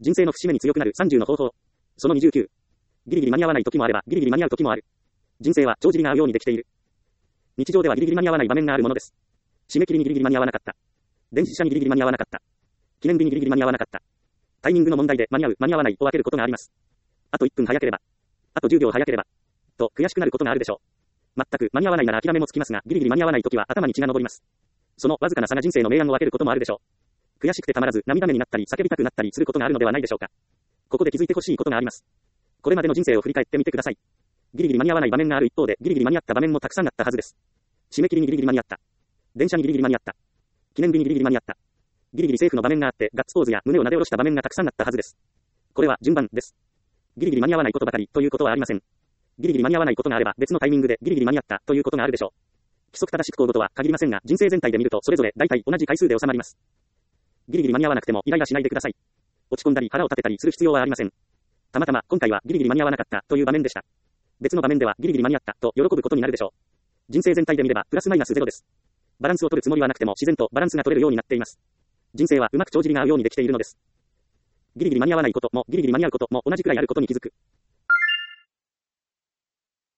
人生の節目に強くなる30の方法。その29。ギリギリ間に合わない時もあれば、ギリギリ間に合う時もある。人生は帳尻が合うようにできている。日常ではギリギリ間に合わない場面があるものです。締め切りにギリギリ間に合わなかった。電子車にギリギリ間に合わなかった。記念日にギリギリ間に合わなかった。タイミングの問題で間に合う、間に合わないを分けることがあります。あと1分早ければ。あと10秒早ければ。と悔しくなることがあるでしょう。全く間に合わないなら諦めもつきますが、ギリギリ間に合わない時は頭に血が上ります。そのわずかな差が人生の明暗を分けることもあるでしょう。悔しくてたまらず涙目になったり叫びたくなったりすることがあるのではないでしょうか。ここで気づいてほしいことがあります。これまでの人生を振り返ってみてください。ギリギリ間に合わない場面がある一方で、ギリギリ間に合った場面もたくさんあったはずです。締め切りにギリギリ間に合った。電車にギリギリ間に合った。記念日にギリギリ間に合った。ギリギリセーフの場面があって、ガッツポーズや胸をなで下ろした場面がたくさんあったはずです。これは順番です。ギリギリ間に合わないことばかりということはありません。ギリギリ間に合わないことがあれば別のタイミングでギリギリ間に合ったということがあるでしょう。規則正しく行動とは限りませんが、人生全体で見るとそれぞれ大体同じ回数で収まります。ギリギリ間に合わなくてもイライラしないでください。落ち込んだり腹を立てたりする必要はありません。たまたま今回はギリギリ間に合わなかったという場面でした。別の場面ではギリギリ間に合ったと喜ぶことになるでしょう。人生全体で見ればプラスマイナスゼロです。バランスを取るつもりはなくても自然とバランスが取れるようになっています。人生はうまく帳尻が合うようにできているのです。ギリギリ間に合わないこともギリギリ間に合うことも同じくらいあることに気づく。